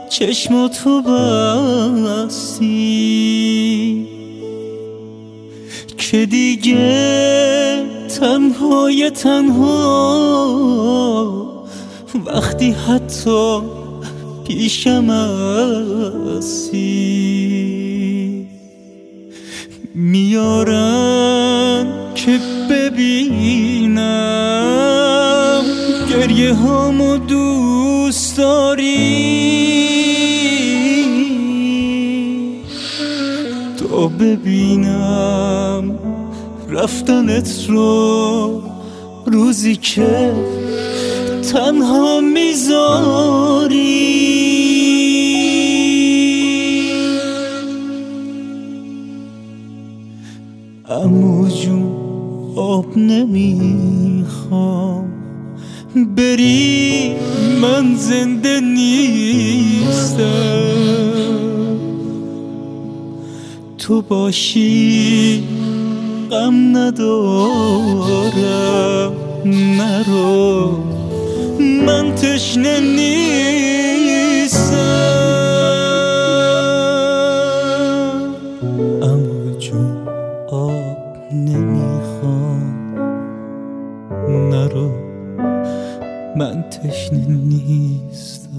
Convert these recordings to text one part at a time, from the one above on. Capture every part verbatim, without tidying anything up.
چشماتو بستی که دیگه تنهای تنها وقتی حتی پیشم هستی. میارن که ببینم گریه هامو دوست داری، تا ببینم رفتنت رو روزی که تنها میذاری. عمو جون آب نمیخوام بری، من زنده نیستم. تو باشی غم ندارم، نرو من تشنه نیستم. عمو جون آب نمیخوام، نرو من تشنه نیستم.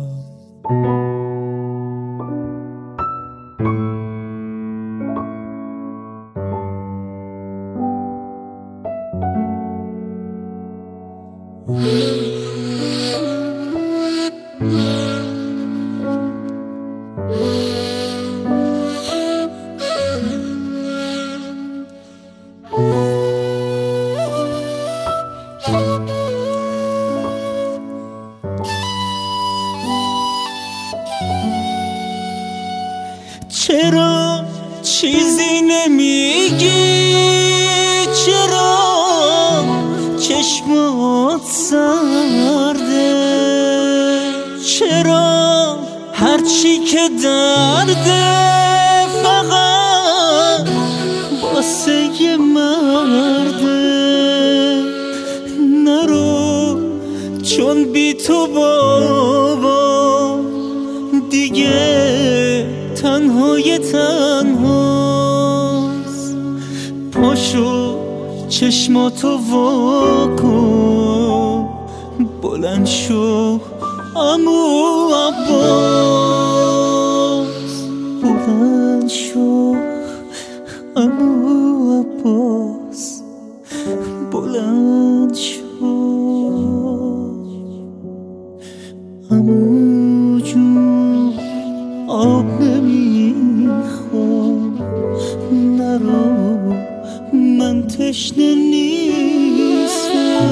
چرا چیزی نمیگی؟ چرا چشمات سرده؟ چرا هرچی که درده فقط واسه یه مرده؟ نرو چون بی تو بابا دیگه تنهای تنهاست. پاشو چشماتو واکن، بلند شو عمو عباس، بلند شو عمو عباس، بلند شو. عمو جون آب نمیخوام، نرو من تشنه نیستم.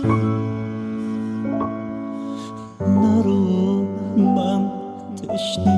نرو من تشنه